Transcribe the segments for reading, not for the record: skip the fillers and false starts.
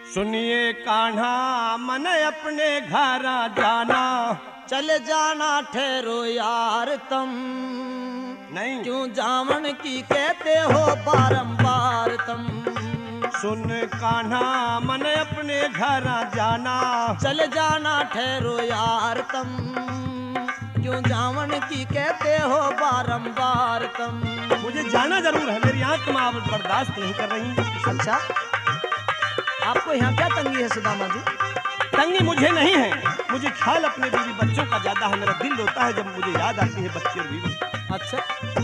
सुनिए कान्हा मन अपने घर जाना, चले जाना ठहरो यार तुम, नहीं क्यों जावन की कहते हो बारंबार तुम। सुन कान्हा मन अपने घर जाना, चले जाना ठहरो यार तुम, क्यों जावन की कहते हो बारंबार तुम। मुझे जाना जरूर है, मेरी आत्मा अब बर्दाश्त नहीं कर रही। अच्छा, आपको यहाँ क्या तंगी है सुदामा जी? तंगी मुझे नहीं है, मुझे ख्याल अपने बीवी बच्चों का ज्यादा है। मेरा दिल रोता है जब मुझे याद आती है बच्चे और बीवी। अच्छा,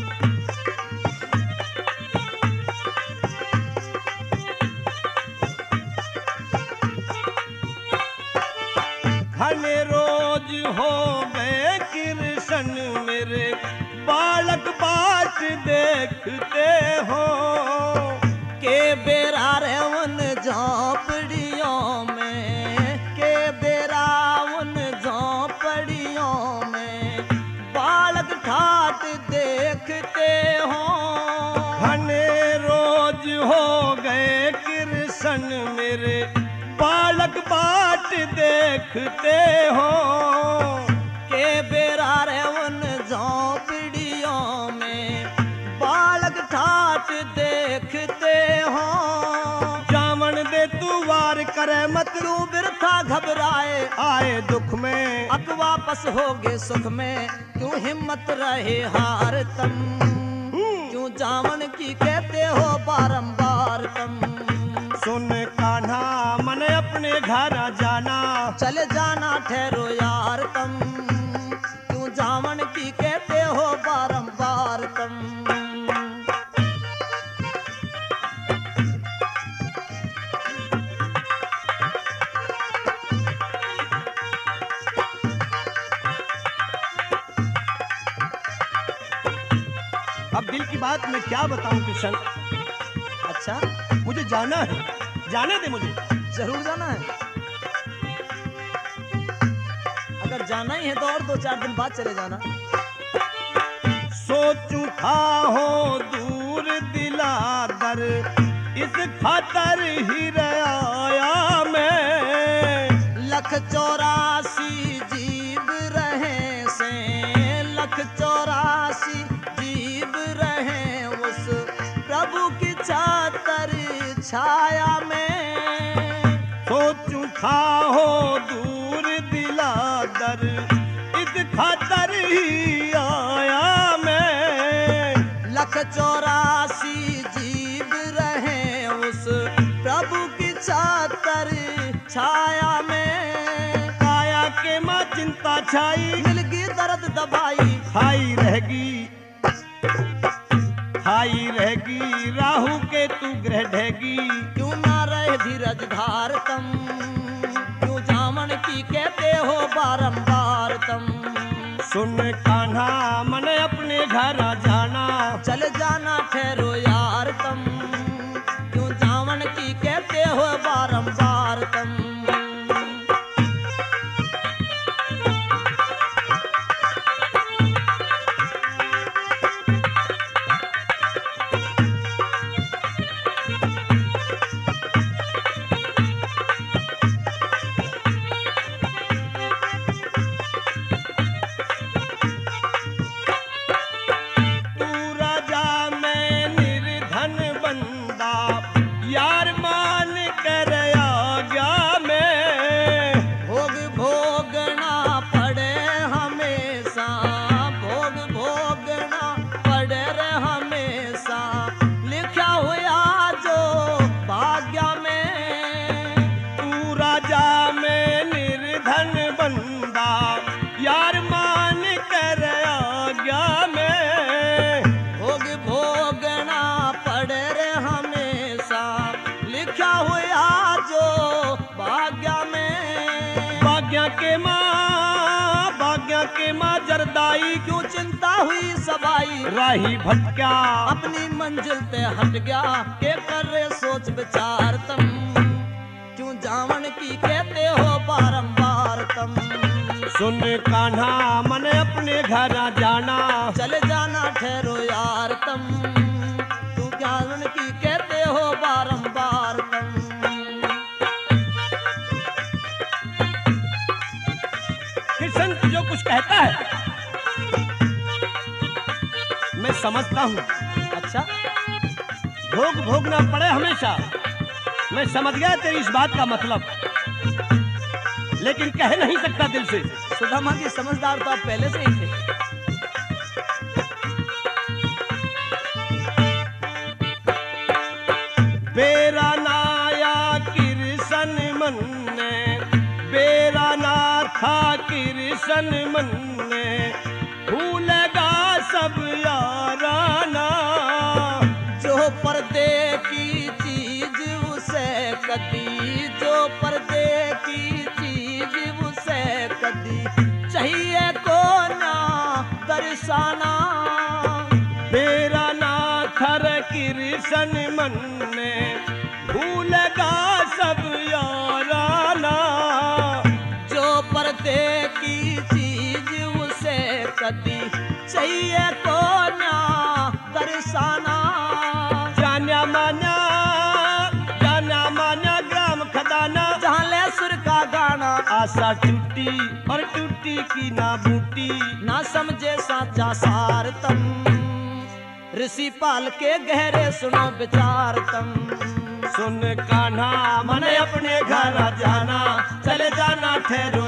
घने रोज हो गए कृष्ण मेरे, बालक बाट देखते हो, के बेरा रे उन झोपड़ियों में, के बेरा उन झोपड़ियों में बालक ठाट देखते हो। घने रोज हो गए कृष्ण मेरे, बालक बाट देखते हो, के बेरा रे उन झोपड़ियों में बालक ठाट देखते हो। जावन दे तू वार करे मत, तू बिरथा घबराए आए दुख में, अब वापस होगे सुख में, क्यों हिम्मत रहे हार तुम, क्यों जावन की कहते हो बारंबार तुम। सुन कान्हा मन अपने घर जाना, चले जाना ठहरो यार तुम, क्यों जावन की कहते हो बारंबार तुम। अब दिल की बात मैं क्या बताऊं कृष्ण, अच्छा, मुझे जाना है, जाने दे मुझे। जरूर जाना है। अगर जाना ही है तो और 2-4 दिन बाद चले जाना। सोचूं था हो दूर दिला दर, इस खातर ही आया मैं। 184 जीव रहे से, 184 जीव रहे उस प्रभु की चातर छाया में। सोचूं था हो दूर दिला दर, इस खातर ही आया मैं। 184 जीव रहे उस प्रभु की चातर छाया में। काया के माँ चिंता छाई, मिलगी दर्द दबाई, खाई रहेगी, खाई रहेगी राहु के तू ग्रह ढहेगी। क्यों ना रहे धीरज धार तुम, क्यों जावन की कहते हो बारंबार तुम। सुन कान्हा मन अपने घर जाना, चले जाना ठहरो यार तुम, क्यों जावन की कहते हो बारंबार तुम। तू राजा मैं निर्धन बंदा, यार मान कर आज्ञा मैं। भोग भोगना पड़े हमेशा, भोग भोगना पड़े रे हमेशा, लिखा हुआ जो भाग्य में। तू राजा मैं निर्धन बंदा, यार मान कर आज्ञा मैं। भोग भोगना पड़े रे हमेशा, लिखा हुआ जो भाग्य में। भाग्य के माँ जरदाई, क्यों चिंता हुई सबाई, राही भटका अपनी मंजिल ते हट गया, के कर रे सोच विचार तुम, क्यों जावन की कहते हो बारंबार तुम। सुन कान्हा मन अपने घर जाना, चले जाना ठहरो यार तुम, तू जावन की कहते हो बारंबार तुम। कुछ कहता है। मैं समझता हूँ, अच्छा, भोग भोगना पड़े हमेशा। मैं समझ गया तेरी इस बात का मतलब, लेकिन कह नहीं सकता दिल से। सुदामा की समझदार तो आप पहले से ही थे। बेरा नाया किरसन मन्ने, बेरा ना था किरसन मन्ने, भूलेगा सब याराना। जो पर्दे की चीज उसे कदी, जो पर्दे की चीज उसे कदी, चाहिए को ना दर्शाना। बेरा ना थर किरसन मन्ने, भूलेगा सब याराना। जो पर्दे की चीज उसे कदी, चाहिए को ना दर्शाना। जाना माना ग्राम खदाना, जहाँ ले सुर का गाना, आशा टूटी और टूटी की ना बूटी। ना समझे साचा सार तम, ऋषि पाल के गहरे सुनो विचार तम। सुन कान्हा मन अपने घर जाना, चले जाना ठहरो